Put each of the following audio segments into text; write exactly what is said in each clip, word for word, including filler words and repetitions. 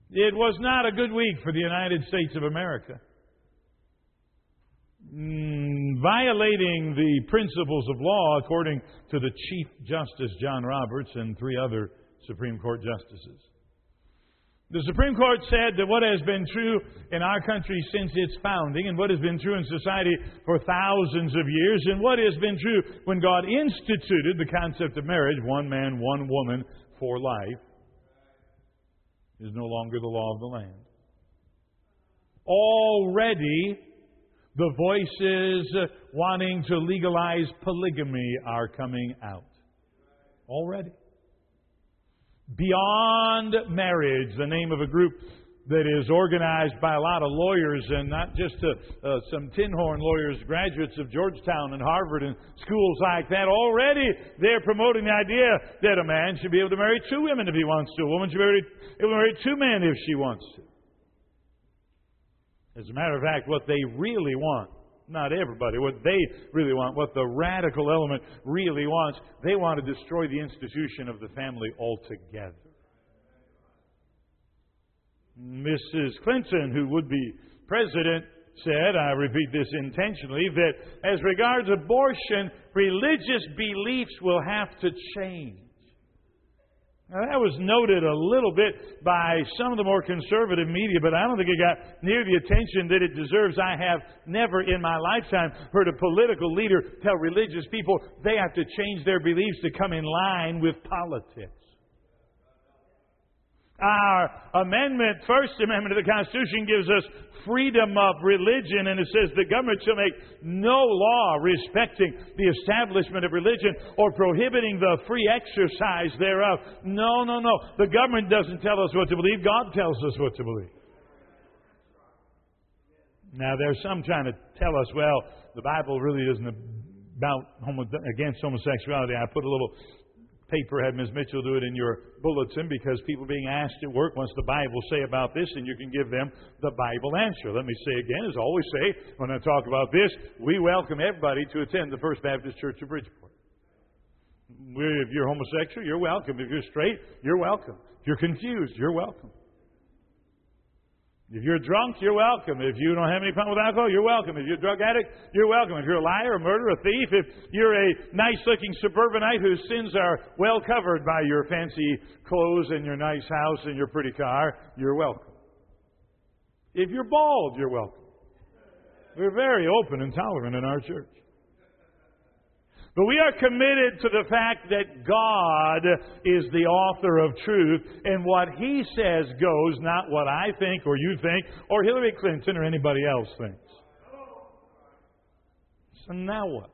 It was not a good week for the United States of America. Mm, violating the principles of law, according to the Chief Justice John Roberts and three other Supreme Court justices. The Supreme Court said that what has been true in our country since its founding, and what has been true in society for thousands of years, and what has been true when God instituted the concept of marriage, one man, one woman for life, is no longer the law of the land. Already, the voices wanting to legalize polygamy are coming out. Already. Beyond Marriage, the name of a group that is organized by a lot of lawyers, and not just uh, uh, some tin horn lawyers, graduates of Georgetown and Harvard and schools like that. Already they're promoting the idea that a man should be able to marry two women if he wants to. A woman should be able to marry two men if she wants to. As a matter of fact, what they really want, not everybody, what they really want, what the radical element really wants, they want to destroy the institution of the family altogether. Missus Clinton, who would be president, said, I repeat this intentionally, that as regards abortion, religious beliefs will have to change. Now, that was noted a little bit by some of the more conservative media, but I don't think it got near the attention that it deserves. I have never in my lifetime heard a political leader tell religious people they have to change their beliefs to come in line with politics. Our amendment, First Amendment of the Constitution, gives us freedom of religion, and it says the government shall make no law respecting the establishment of religion or prohibiting the free exercise thereof. No, no, no. The government doesn't tell us what to believe. God tells us what to believe. Now, there's some trying to tell us, well, the Bible really isn't about homo- against homosexuality. I put a little paper, had Miz Mitchell do it in your bulletin, because people being asked at work, what's the Bible say about this? And you can give them the Bible answer. Let me say again, as I always say when I talk about this, we welcome everybody to attend the First Baptist Church of Bridgeport. If you're homosexual, you're welcome. If you're straight, you're welcome. If you're confused, you're welcome. If you're drunk, you're welcome. If you don't have any problem with alcohol, you're welcome. If you're a drug addict, you're welcome. If you're a liar, a murderer, a thief, if you're a nice-looking suburbanite whose sins are well covered by your fancy clothes and your nice house and your pretty car, you're welcome. If you're bald, you're welcome. We're very open and tolerant in our church. But we are committed to the fact that God is the author of truth, and what He says goes, not what I think or you think or Hillary Clinton or anybody else thinks. So now what?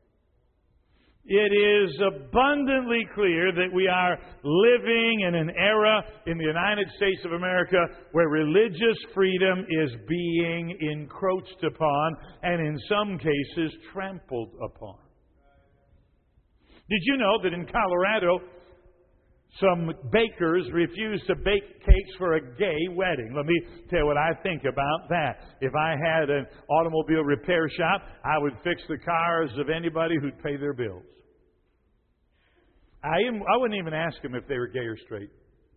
It is abundantly clear that we are living in an era in the United States of America where religious freedom is being encroached upon and in some cases trampled upon. Did you know that in Colorado, some bakers refused to bake cakes for a gay wedding? Let me tell you what I think about that. If I had an automobile repair shop, I would fix the cars of anybody who'd pay their bills. I, am, I wouldn't even ask them if they were gay or straight.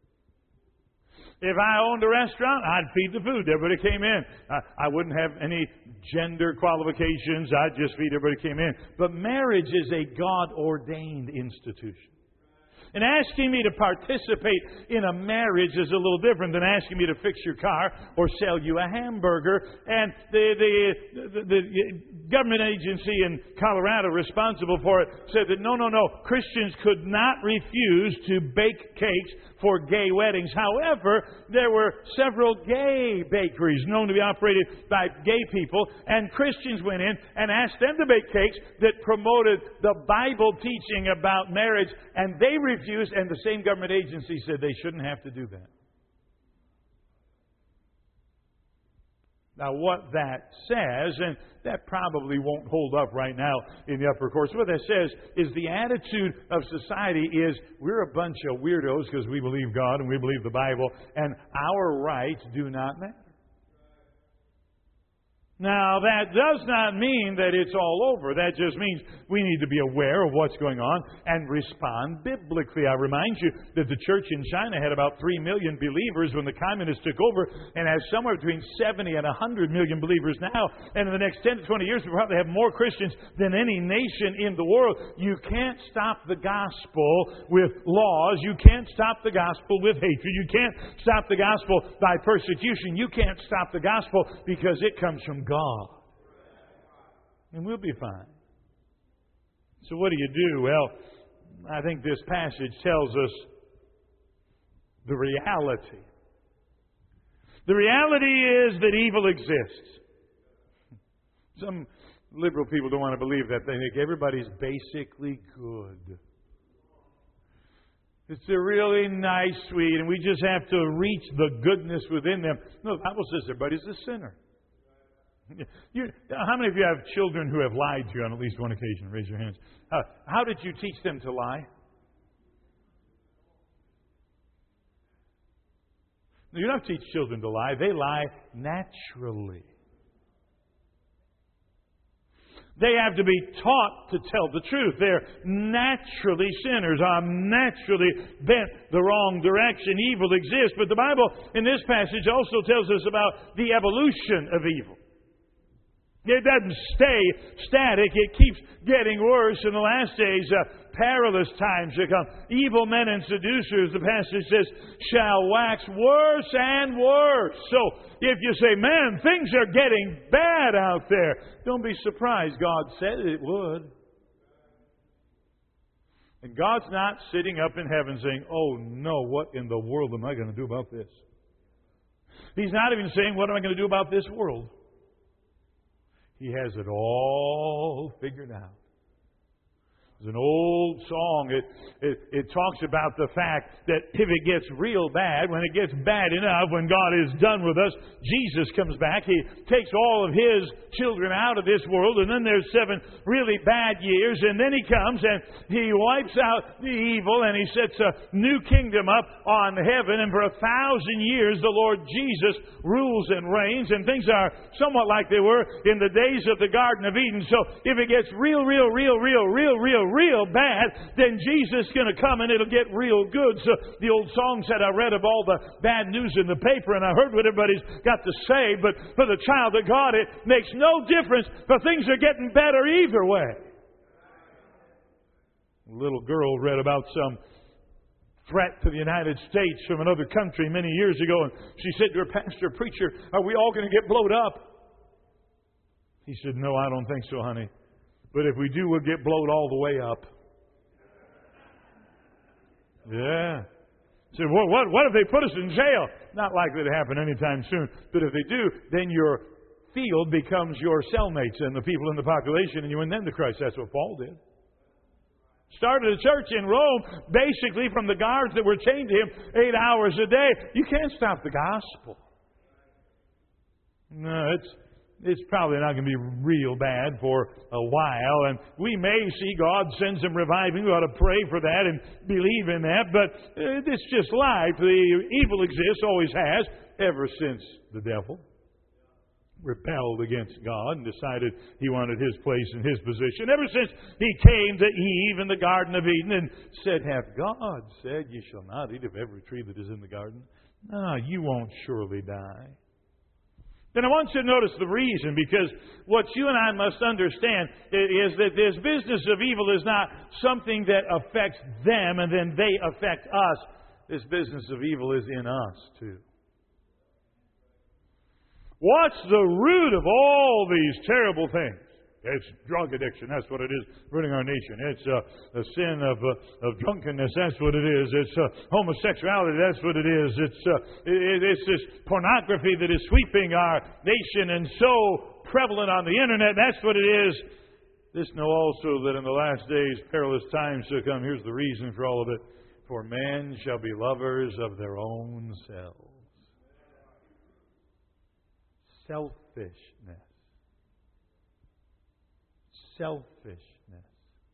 If I owned a restaurant, I'd feed the food. Everybody came in. I, I wouldn't have any gender qualifications. I'd just feed everybody came in. But marriage is a God-ordained institution. And asking me to participate in a marriage is a little different than asking me to fix your car or sell you a hamburger. And the, the, the, the government agency in Colorado responsible for it said that no, no, no, Christians could not refuse to bake cakes for gay weddings. However, there were several gay bakeries known to be operated by gay people, and Christians went in and asked them to bake cakes that promoted the Bible teaching about marriage, and they refused, and the same government agency said they shouldn't have to do that. Now, what that says, and that probably won't hold up right now in the upper course, what that says is the attitude of society is we're a bunch of weirdos because we believe God and we believe the Bible, and our rights do not matter. Now, that does not mean that it's all over. That just means we need to be aware of what's going on and respond biblically. I remind you that the church in China had about three million believers when the communists took over and has somewhere between seventy and one hundred million believers now. And in the next ten to twenty years, we'll probably have more Christians than any nation in the world. You can't stop the gospel with laws. You can't stop the gospel with hatred. You can't stop the gospel by persecution. You can't stop the gospel because it comes from God. God. And we'll be fine. So what do you do? Well, I think this passage tells us the reality. The reality is that evil exists. Some liberal people don't want to believe that. They think everybody's basically good. It's a really nice, sweet, and we just have to reach the goodness within them. No, the Bible says everybody's a sinner. You, how many of you have children who have lied to you on at least one occasion? Raise your hands. Uh, how did you teach them to lie? You don't teach children to lie. They lie naturally. They have to be taught to tell the truth. They're naturally sinners, are naturally bent the wrong direction. Evil exists. But the Bible in this passage also tells us about the evolution of evil. It doesn't stay static. It keeps getting worse. In the last days, uh, perilous times to come. Evil men and seducers, the passage says, shall wax worse and worse. So, if you say, man, things are getting bad out there, don't be surprised. God said it would. And God's not sitting up in heaven saying, oh no, what in the world am I going to do about this? He's not even saying, what am I going to do about this world? He has it all figured out. There's an old song. It, it, it talks about the fact that if it gets real bad, when it gets bad enough, when God is done with us, Jesus comes back. He takes all of His children out of this world, and then there's seven really bad years, and then He comes and He wipes out the evil, and He sets a new kingdom up on heaven, and for a thousand years the Lord Jesus rules and reigns, and things are somewhat like they were in the days of the Garden of Eden. So if it gets real, real, real, real, real, real, real bad, then Jesus is going to come and it'll get real good. So the old song said, I read of all the bad news in the paper and I heard what everybody's got to say, but for the child of God, it makes no difference, for things are getting better either way. A little girl read about some threat to the United States from another country many years ago, and she said to her pastor, preacher, are we all going to get blowed up? He said, no, I don't think so, honey. But if we do, we'll get blowed all the way up. Yeah. So what, what, what if they put us in jail? Not likely to happen anytime soon. But if they do, then your field becomes your cellmates and the people in the population, and you win them to Christ. That's what Paul did. Started a church in Rome, basically from the guards that were chained to him eight hours a day. You can't stop the gospel. No, it's It's probably not going to be real bad for a while. And we may see God send some reviving. We ought to pray for that and believe in that. But uh, it's just life. The evil exists, always has, ever since the devil rebelled against God and decided he wanted his place and his position. Ever since he came to Eve in the Garden of Eden and said, hath God said, ye shall not eat of every tree that is in the garden? No, you won't surely die. Then I want you to notice the reason, because what you and I must understand is that this business of evil is not something that affects them and then they affect us. This business of evil is in us too. What's the root of all these terrible things? It's drug addiction. That's what it is, ruining our nation. It's uh, a sin of uh, of drunkenness. That's what it is. It's uh, homosexuality. That's what it is. It's uh, it, it's this pornography that is sweeping our nation and so prevalent on the internet. That's what it is. This know also that in the last days perilous times shall come. Here's the reason for all of it. For men shall be lovers of their own selves. Selfishness. Selfishness.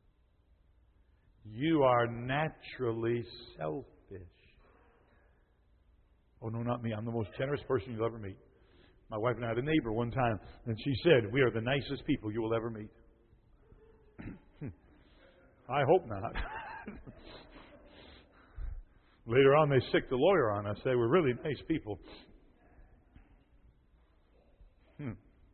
You are naturally selfish. Oh, no, not me. I'm the most generous person you'll ever meet. My wife and I had a neighbor one time, and she said, "We are the nicest people you will ever meet." I hope not. Later on, they sicked the lawyer on us. They were really nice people. Hmm.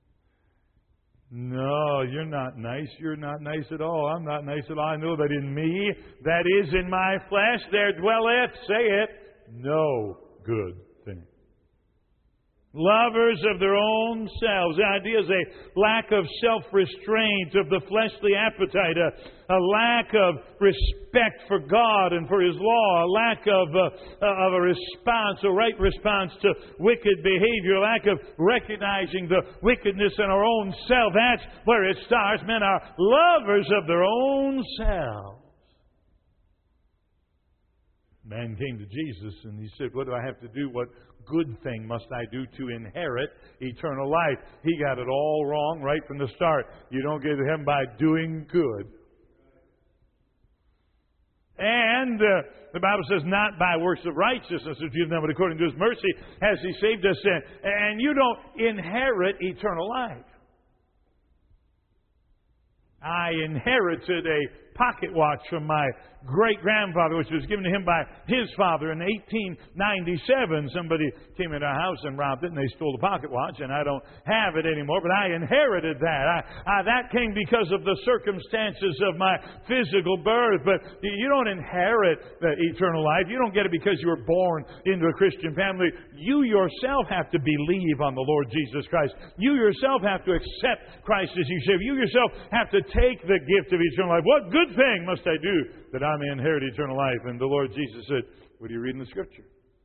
No, you're not nice. You're not nice at all. I'm not nice at all. I know that in me, that is in my flesh, there dwelleth, say it, no good thing. Lovers of their own selves. The idea is a lack of self-restraint of the fleshly appetite, a, a lack of respect for God and for His law, a lack of, uh, of a response, a right response to wicked behavior, a lack of recognizing the wickedness in our own self. That's where it starts. Men are lovers of their own selves. Man came to Jesus and he said, "What do I have to do? What good thing must I do to inherit eternal life?" He got it all wrong right from the start. You don't get to heaven by doing good. And uh, the Bible says, not by works of righteousness which you've done, but according to His mercy has He saved us in. And you don't inherit eternal life. I inherited a pocket watch from my great-grandfather, which was given to him by his father in eighteen ninety-seven. Somebody came into our house and robbed it, and they stole the pocket watch, and I don't have it anymore, but I inherited that. I, I, that came because of the circumstances of my physical birth, but you don't inherit the eternal life. You don't get it because you were born into a Christian family. You yourself have to believe on the Lord Jesus Christ. You yourself have to accept Christ as your Savior. You yourself have to take the gift of eternal life. What good thing must I do that I may inherit eternal life? And the Lord Jesus said, "What do you read in the Scripture?"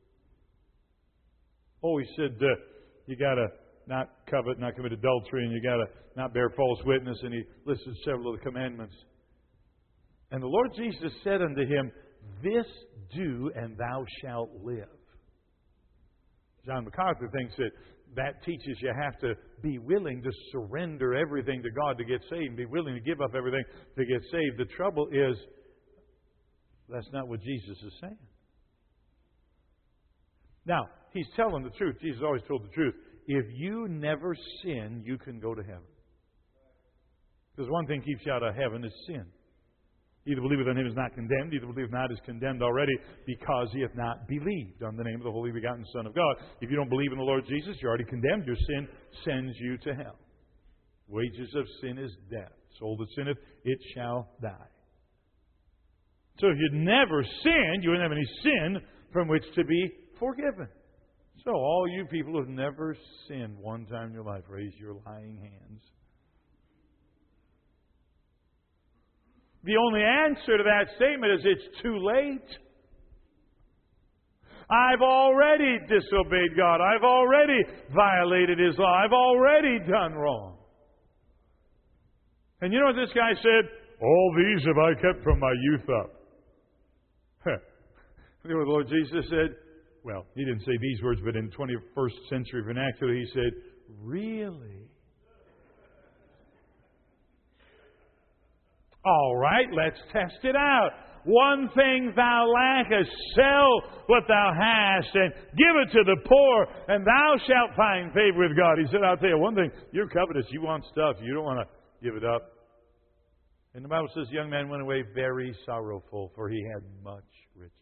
Oh, He said, uh, you got to not covet, not commit adultery, and you got to not bear false witness. And He listed several of the commandments. And the Lord Jesus said unto him, "This do, and thou shalt live." John MacArthur thinks that that teaches you have to be willing to surrender everything to God to get saved, be willing to give up everything to get saved. The trouble is, that's not what Jesus is saying. Now, He's telling the truth. Jesus always told the truth. If you never sin, you can go to heaven. Because one thing keeps you out of heaven is sin. Either believeth on Him is not condemned, either believeth not is condemned already, because he hath not believed on the name of the Holy Begotten Son of God. If you don't believe in the Lord Jesus, you're already condemned. Your sin sends you to hell. Wages of sin is death. Soul that sinneth, it shall die. So if you'd never sinned, you wouldn't have any sin from which to be forgiven. So all you people who have never sinned one time in your life, raise your lying hands. The only answer to that statement is it's too late. I've already disobeyed God. I've already violated His law. I've already done wrong. And you know what this guy said? All these have I kept from my youth up. You know what the Lord Jesus said? Well, He didn't say these words, but in twenty-first century vernacular, He said, "Really? All right, let's test it out. One thing thou lackest, sell what thou hast and give it to the poor, and thou shalt find favor with God." He said, I'll tell you one thing. You're covetous. You want stuff. You don't want to give it up. And the Bible says the young man went away very sorrowful, for he had much riches.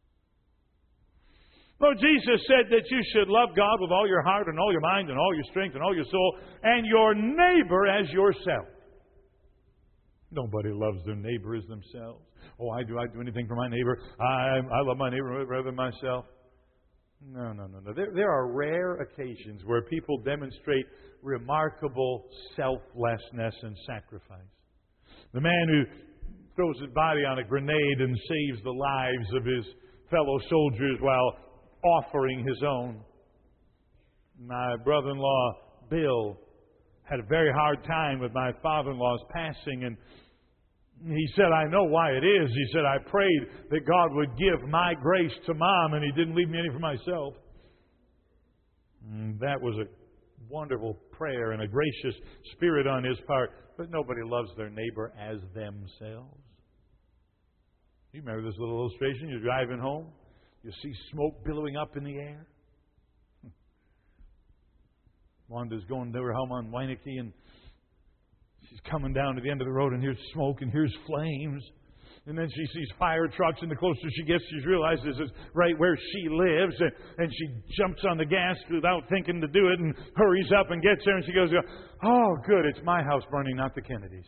Lord Jesus said that you should love God with all your heart and all your mind and all your strength and all your soul, and your neighbor as yourself. Nobody loves their neighbor as themselves. Oh, I do. I do anything for my neighbor. I I love my neighbor rather than myself. No, no, no, no. There, there are rare occasions where people demonstrate remarkable selflessness and sacrifice. The man who throws his body on a grenade and saves the lives of his fellow soldiers while offering his own. My brother-in-law, Bill, had a very hard time with my father-in-law's passing, and he said, I know why it is. He said, I prayed that God would give my grace to Mom, and He didn't leave me any for myself. And that was a wonderful prayer and a gracious spirit on his part. But nobody loves their neighbor as themselves. You remember this little illustration? You're driving home. You see smoke billowing up in the air. Wanda's going to her home on Waineke, and she's coming down to the end of the road, and here's smoke, and here's flames. And then she sees fire trucks, and the closer she gets, she realizes it's right where she lives. And, and she jumps on the gas without thinking to do it and hurries up and gets there. And she goes, oh, good, it's my house burning, not the Kennedys.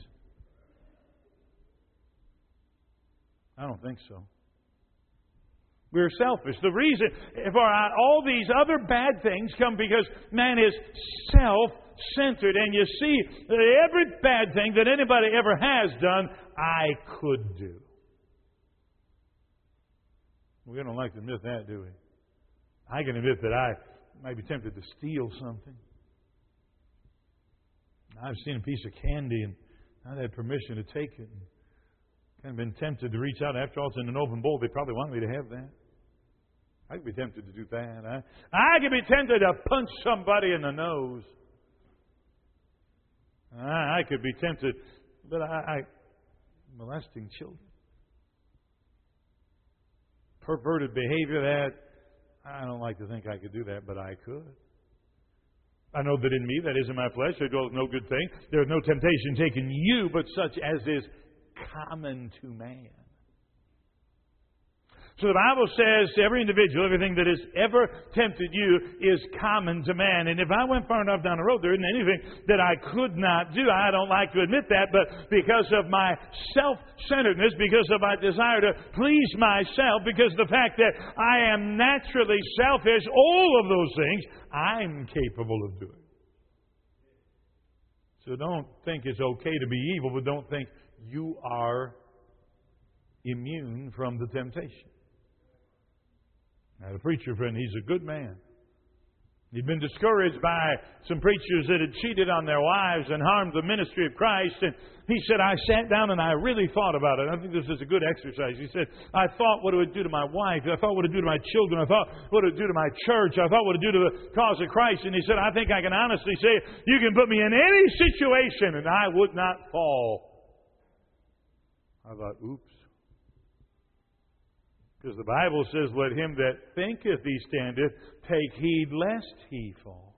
I don't think so. We're selfish. The reason for all these other bad things come because man is self-centered. And you see, every bad thing that anybody ever has done, I could do. We don't like to admit that, do we? I can admit that I might be tempted to steal something. I've seen a piece of candy and I've had permission to take it. And kind of been tempted to reach out. After all, it's in an open bowl. They probably want me to have that. I could be tempted to do that. I, I could be tempted to punch somebody in the nose. I, I could be tempted, but I, I molesting children. Perverted behavior, that I don't like to think I could do that, but I could. I know that in me, that is in my flesh, there dwells no good thing. There is no temptation taken you, but such as is common to man. So the Bible says to every individual, everything that has ever tempted you is common to man. And if I went far enough down the road, there isn't anything that I could not do. I don't like to admit that, but because of my self-centeredness, because of my desire to please myself, because of the fact that I am naturally selfish, all of those things I'm capable of doing. So don't think it's okay to be evil, but don't think you are immune from the temptation. I had a preacher friend, he's a good man. He'd been discouraged by some preachers that had cheated on their wives and harmed the ministry of Christ. And he said, I sat down and I really thought about it. I think this is a good exercise. He said, I thought what it would do to my wife. I thought what it would do to my children. I thought what it would do to my church. I thought what it would do to the cause of Christ. And he said, I think I can honestly say, you can put me in any situation and I would not fall. I thought, oops. Because the Bible says, let him that thinketh he standeth take heed lest he fall.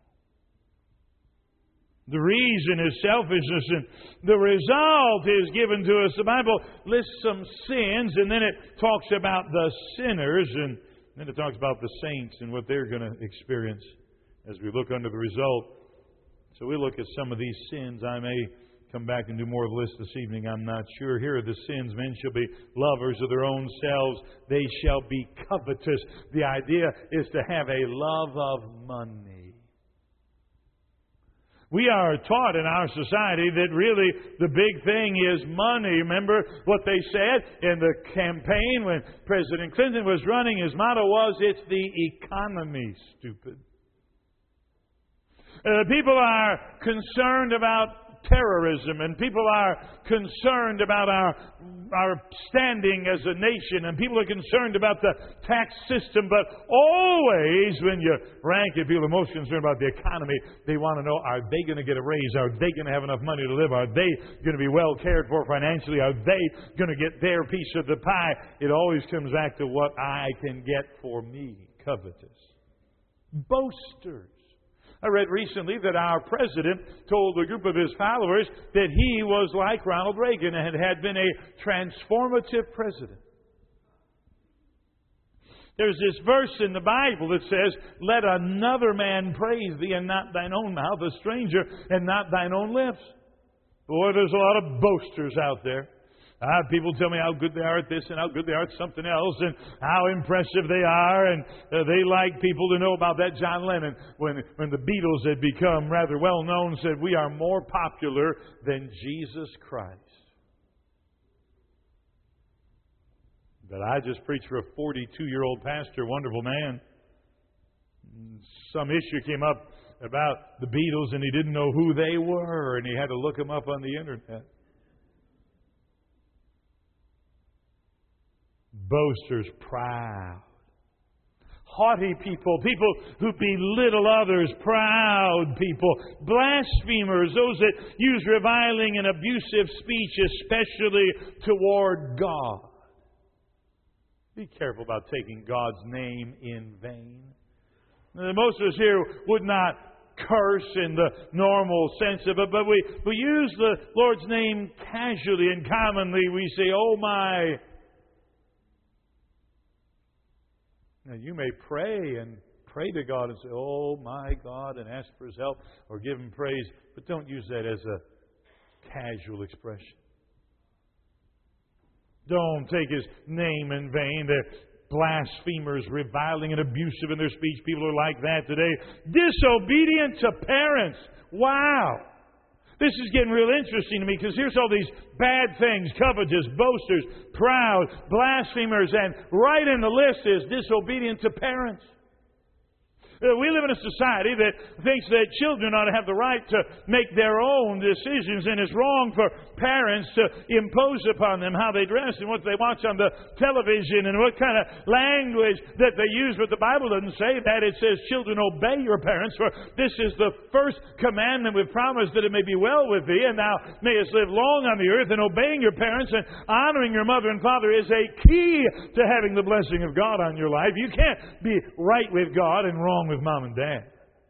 The reason is selfishness, and the result is given to us. The Bible lists some sins, and then it talks about the sinners, and then it talks about the saints and what they're going to experience as we look under the result. So we look at some of these sins. I may come back and do more of the list this evening, I'm not sure. Here are the sins. Men shall be lovers of their own selves. They shall be covetous. The idea is to have a love of money. We are taught in our society that really the big thing is money. Remember what they said in the campaign when President Clinton was running? His motto was, it's the economy, stupid. Uh, people are concerned about terrorism, and people are concerned about our our standing as a nation, and people are concerned about the tax system, but always when you rank it, people are most concerned about the economy. They want to know, are they going to get a raise? Are they going to have enough money to live? Are they going to be well cared for financially? Are they going to get their piece of the pie? It always comes back to what I can get for me. Covetous. Boasters. I read recently that our president told a group of his followers that he was like Ronald Reagan and had been a transformative president. There's this verse in the Bible that says, let another man praise thee, and not thine own mouth, a stranger, and not thine own lips. Boy, there's a lot of boasters out there. Uh, people tell me how good they are at this and how good they are at something else and how impressive they are. And uh, they like people to know about that. John Lennon, when, when the Beatles had become rather well known, said, we are more popular than Jesus Christ. But I just preached for a forty-two-year-old pastor, wonderful man. Some issue came up about the Beatles and he didn't know who they were and he had to look them up on the internet. Boasters, proud. Haughty people, people who belittle others, proud people. Blasphemers, those that use reviling and abusive speech, especially toward God. Be careful about taking God's name in vain. Now, most of us here would not curse in the normal sense of it, but we, we use the Lord's name casually and commonly. We say, oh my. Now you may pray and pray to God and say, oh my God, and ask for His help or give Him praise, but don't use that as a casual expression. Don't take His name in vain. They're blasphemers, reviling and abusive in their speech. People are like that today. Disobedient to parents. Wow. This is getting real interesting to me because here's all these bad things. Covetous, boasters, proud, blasphemers, and right in the list is disobedient to parents. We live in a society that thinks that children ought to have the right to make their own decisions, and it's wrong for parents to impose upon them how they dress and what they watch on the television and what kind of language that they use. But the Bible doesn't say that. It says, children, obey your parents, for this is the first commandment with promise that it may be well with thee, and thou mayest live long on the earth. And obeying your parents and honoring your mother and father is a key to having the blessing of God on your life. You can't be right with God and wrong with mom and dad.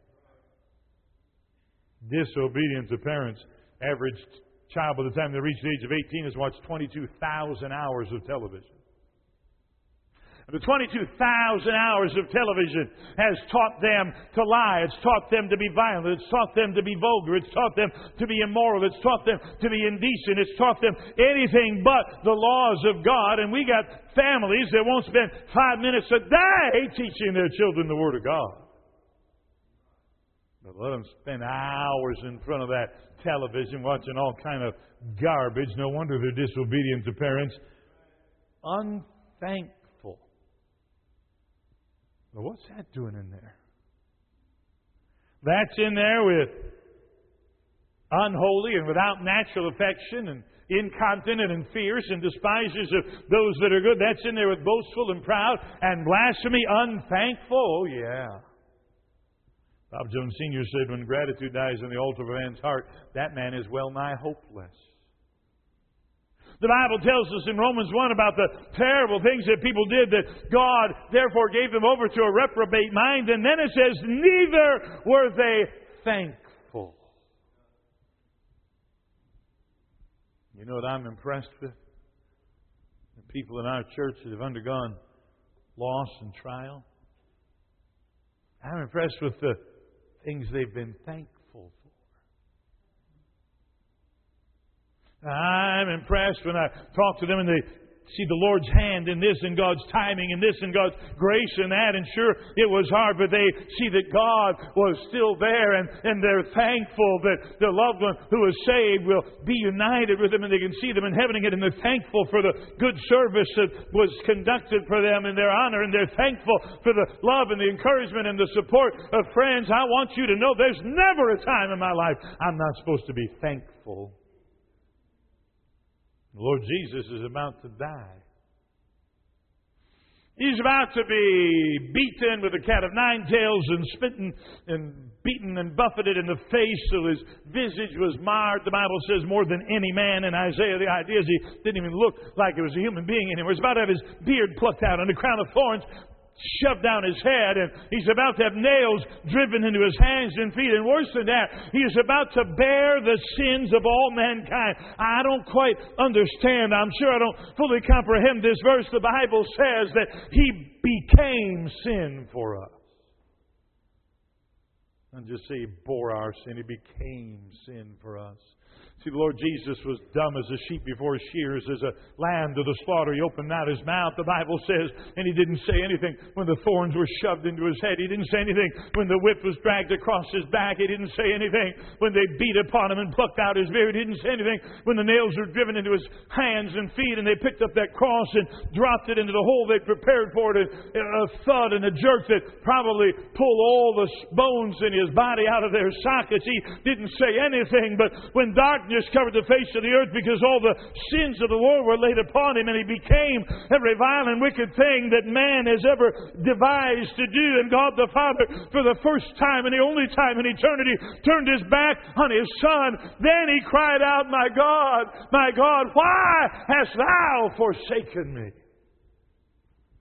Disobedience to parents. Average child by the time they reach the age of eighteen has watched twenty-two thousand hours of television. And the twenty-two thousand hours of television has taught them to lie. It's taught them to be violent. It's taught them to be vulgar. It's taught them to be immoral. It's taught them to be indecent. It's taught them anything but the laws of God. And we got families that won't spend five minutes a day teaching their children the Word of God. But let them spend hours in front of that television watching all kind of garbage. No wonder they're disobedient to parents. Unthankful. Well, what's that doing in there? That's in there with unholy and without natural affection and incontinent and fierce and despisers of those that are good. That's in there with boastful and proud and blasphemy. Unthankful. Oh, yeah. Bob Jones Senior said, when gratitude dies on the altar of a man's heart, that man is well nigh hopeless. The Bible tells us in Romans one about the terrible things that people did, that God therefore gave them over to a reprobate mind. And then it says, neither were they thankful. You know what I'm impressed with? The people in our church that have undergone loss and trial. I'm impressed with the things they've been thankful for. I'm impressed when I talk to them and they see the Lord's hand in this and God's timing in this and God's grace in that. And sure, it was hard, but they see that God was still there, and, and they're thankful that their loved one who is saved will be united with them, and they can see them in heaven again, and they're thankful for the good service that was conducted for them in their honor, and they're thankful for the love and the encouragement and the support of friends. I want you to know there's never a time in my life I'm not supposed to be thankful. The Lord Jesus is about to die. He's about to be beaten with a cat of nine tails and smitten and beaten and buffeted in the face till his visage was marred. The Bible says more than any man in Isaiah. The idea is he didn't even look like it was a human being anymore. He's about to have his beard plucked out and a crown of thorns shoved down his head, and he's about to have nails driven into his hands and feet, and worse than that, he is about to bear the sins of all mankind. I don't quite understand. I'm sure I don't fully comprehend this verse. The Bible says that he became sin for us. And just say he bore our sin. He became sin for us. See, the Lord Jesus was dumb as a sheep before his shears, as a lamb to the slaughter. He opened not his mouth, the Bible says, and he didn't say anything when the thorns were shoved into his head. He didn't say anything when the whip was dragged across his back. He didn't say anything when they beat upon him and plucked out his beard. He didn't say anything when the nails were driven into his hands and feet and they picked up that cross and dropped it into the hole they prepared for it. A thud and a jerk that probably pulled all the bones in his body out of their sockets. He didn't say anything, but when darkness covered the face of the earth because all the sins of the world were laid upon him, and he became every vile and wicked thing that man has ever devised to do. And God the Father, for the first time and the only time in eternity, turned his back on his Son. Then he cried out, my God, my God, why hast thou forsaken me?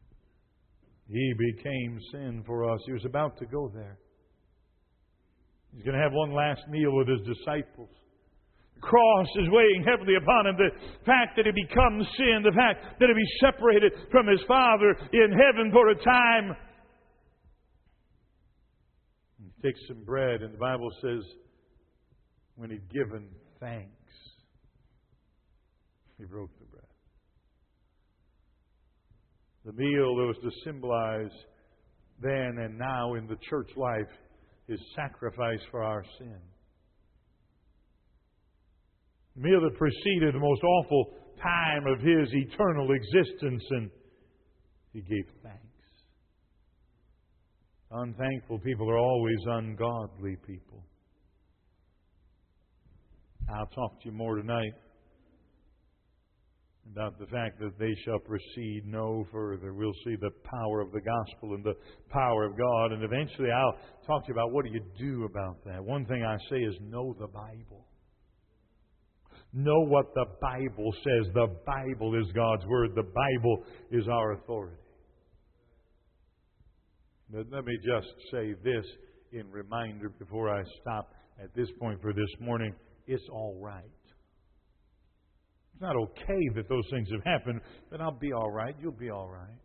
He became sin for us. He was about to go there. He's going to have one last meal with His disciples. The cross is weighing heavily upon Him. The fact that He becomes sin, the fact that He be separated from His Father in heaven for a time. He takes some bread, and the Bible says, when He'd given thanks, He broke the bread. The meal that was to symbolize then and now in the church life His sacrifice for our sin. The meal that preceded the most awful time of His eternal existence, and He gave thanks. Unthankful people are always ungodly people. I'll talk to you more tonight about the fact that they shall proceed no further. We'll see the power of the gospel and the power of God. And eventually I'll talk to you about what do you do about that. One thing I say is know the Bible. Know what the Bible says. The Bible is God's Word. The Bible is our authority. But let me just say this in reminder before I stop at this point for this morning. It's all right. It's not okay that those things have happened, but I'll be all right. You'll be all right.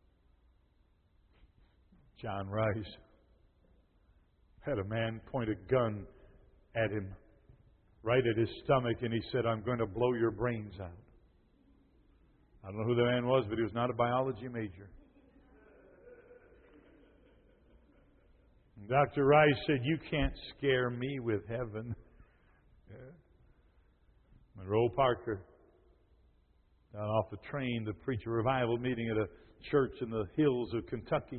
John Rice had a man point a gun at him, right at his stomach, and he said, I'm going to blow your brains out. I don't know who the man was, but he was not a biology major. And Doctor Rice said, you can't scare me with heaven. Yeah. Monroe Parker got off the train to preach a revival meeting at a church in the hills of Kentucky.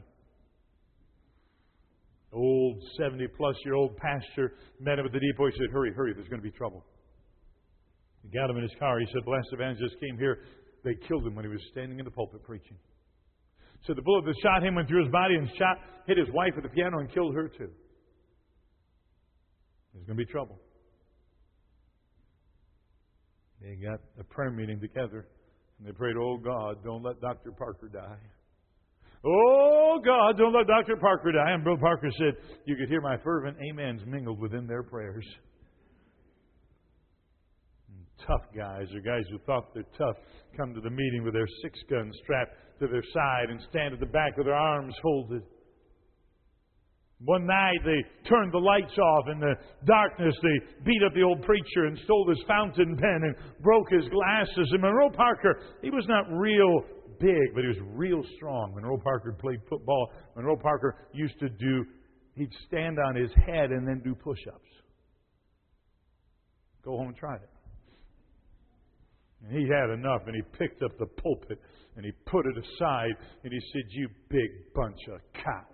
Old seventy-plus-year-old pastor met him at the depot. He said, hurry, hurry, there's going to be trouble. He got him in his car. He said, the last evangelist came here. They killed him when he was standing in the pulpit preaching. So the bullet that shot him went through his body and shot, hit his wife at the piano and killed her too. There's going to be trouble. They got a prayer meeting together. And they prayed, oh, God, don't let Doctor Parker die. Oh, God, don't let Doctor Parker die. And Brother Parker said, you could hear my fervent amens mingled within their prayers. And tough guys, or guys who thought they're tough, come to the meeting with their six guns strapped to their side and stand at the back with their arms folded. One night they turned the lights off. In the darkness they beat up the old preacher and stole his fountain pen and broke his glasses. And Monroe Parker, he was not real big, but he was real strong. Monroe Parker played football. Monroe Parker used to do, he'd stand on his head and then do push-ups. Go home and try it. And he had enough, and he picked up the pulpit and he put it aside and he said, you big bunch of cowards.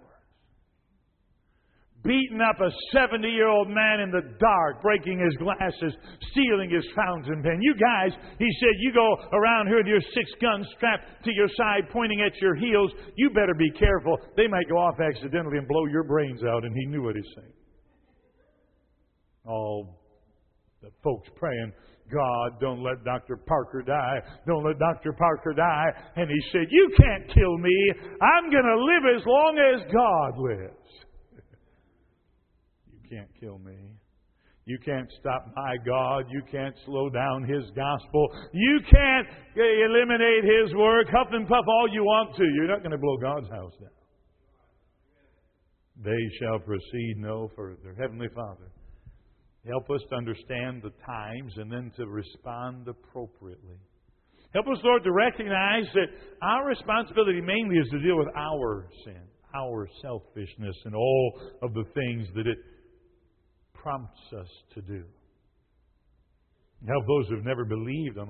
Beating up a seventy-year-old man in the dark, breaking his glasses, stealing his fountain pen. You guys, he said, you go around here with your six guns strapped to your side, pointing at your heels. You better be careful. They might go off accidentally and blow your brains out. And he knew what he said. All the folks praying, God, don't let Doctor Parker die. Don't let Doctor Parker die. And he said, you can't kill me. I'm going to live as long as God lives. You can't kill me. You can't stop my God. You can't slow down His gospel. You can't eliminate His work. Huff and puff all you want to. You're not going to blow God's house down. They shall proceed no further. Heavenly Father, help us to understand the times and then to respond appropriately. Help us, Lord, to recognize that our responsibility mainly is to deal with our sin, our selfishness, and all of the things that it prompts us to do. Help those who have never believed on